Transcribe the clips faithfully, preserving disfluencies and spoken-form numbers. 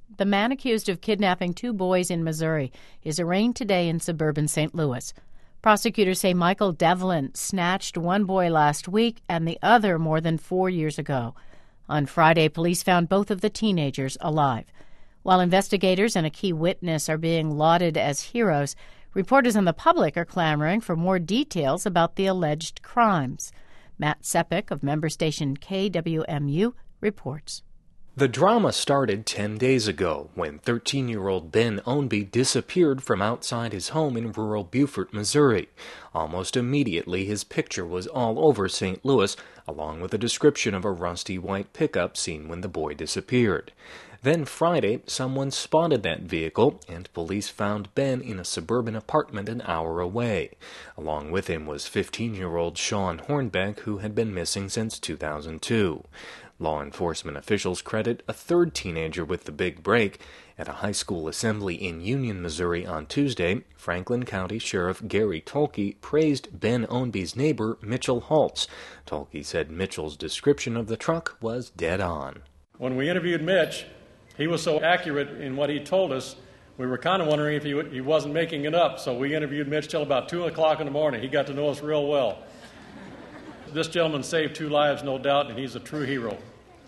The man accused of kidnapping two boys in Missouri is arraigned today in suburban Saint Louis. Prosecutors say Michael Devlin snatched one boy last week and the other more than four years ago. On Friday, police found both of the teenagers alive. While investigators and a key witness are being lauded as heroes, reporters and the public are clamoring for more details about the alleged crimes. Matt Sepik of member station K W M U reports. The drama started ten days ago when thirteen-year-old Ben Ownby disappeared from outside his home in rural Beaufort, Missouri. Almost immediately, his picture was all over Saint Louis, along with a description of a rusty white pickup seen when the boy disappeared. Then Friday, someone spotted that vehicle, and police found Ben in a suburban apartment an hour away. Along with him was fifteen-year-old Sean Hornbeck, who had been missing since two thousand two. Law enforcement officials credit a third teenager with the big break. At a high school assembly in Union, Missouri on Tuesday, Franklin County Sheriff Gary Tolke praised Ben Ownby's neighbor, Mitchell Holtz. Tolke said Mitchell's description of the truck was dead on. When we interviewed Mitch, he was so accurate in what he told us, we were kind of wondering if he, he wasn't making it up, so we interviewed Mitch till about two o'clock in the morning. He got to know us real well. This gentleman saved two lives, no doubt, and he's a true hero.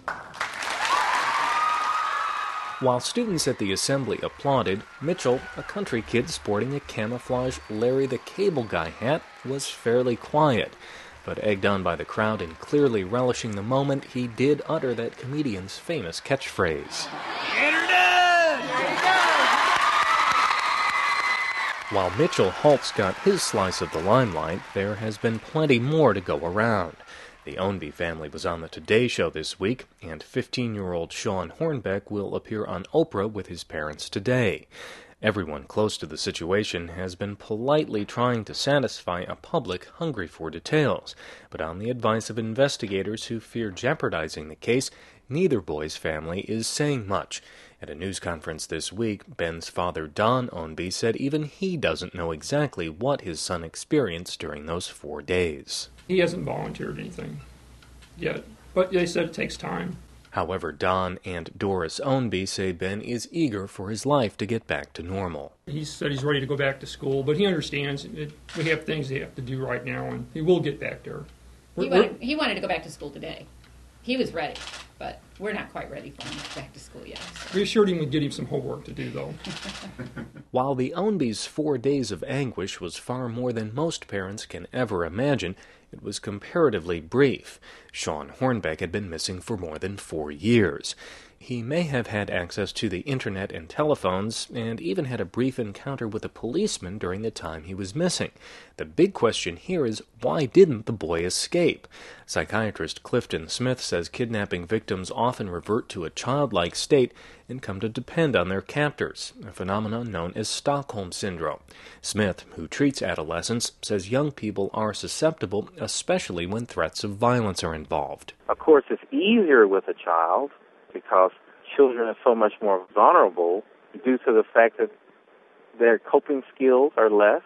While students at the assembly applauded, Mitchell, a country kid sporting a camouflage Larry the Cable Guy hat, was fairly quiet. But egged on by the crowd and clearly relishing the moment, he did utter that comedian's famous catchphrase. Get her done! Get her done! While Mitchell Holtz got his slice of the limelight, there has been plenty more to go around. The Ownby family was on the Today Show this week, and fifteen-year-old Sean Hornbeck will appear on Oprah with his parents today. Everyone close to the situation has been politely trying to satisfy a public hungry for details, but on the advice of investigators who fear jeopardizing the case, neither boy's family is saying much. At a news conference this week, Ben's father, Don Ownby, said even he doesn't know exactly what his son experienced during those four days. He hasn't volunteered anything yet, but they said it takes time. However, Don and Doris Ownby say Ben is eager for his life to get back to normal. He said he's ready to go back to school, but he understands that we have things they have to do right now, and he will get back there. He wanted, he wanted to go back to school today. He was ready, but we're not quite ready for him to go back to school yet. So. We assured him we'd get him some homework to do, though. While the Ownby's four days of anguish was far more than most parents can ever imagine, it was comparatively brief. Sean Hornbeck had been missing for more than four years. He may have had access to the internet and telephones, and even had a brief encounter with a policeman during the time he was missing. The big question here is, why didn't the boy escape? Psychiatrist Clifton Smith says kidnapping victims often revert to a childlike state and come to depend on their captors, a phenomenon known as Stockholm Syndrome. Smith, who treats adolescents, says young people are susceptible, especially when threats of violence are involved. Of course, it's easier with a child, because children are so much more vulnerable due to the fact that their coping skills are less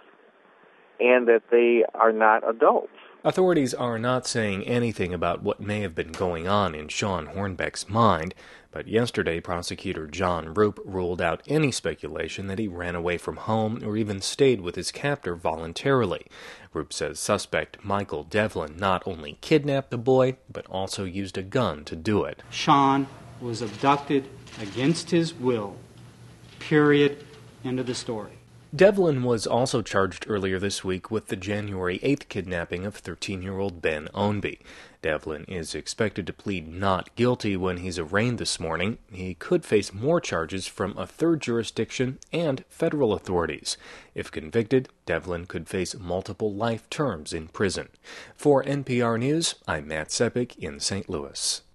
and that they are not adults. Authorities are not saying anything about what may have been going on in Sean Hornbeck's mind, but yesterday prosecutor John Roop ruled out any speculation that he ran away from home or even stayed with his captor voluntarily. Roop says suspect Michael Devlin not only kidnapped the boy, but also used a gun to do it. Sean was abducted against his will. Period. End of the story. Devlin was also charged earlier this week with the January eighth kidnapping of thirteen-year-old Ben Ownby. Devlin is expected to plead not guilty when he's arraigned this morning. He could face more charges from a third jurisdiction and federal authorities. If convicted, Devlin could face multiple life terms in prison. For N P R News, I'm Matt Sepik in Saint Louis.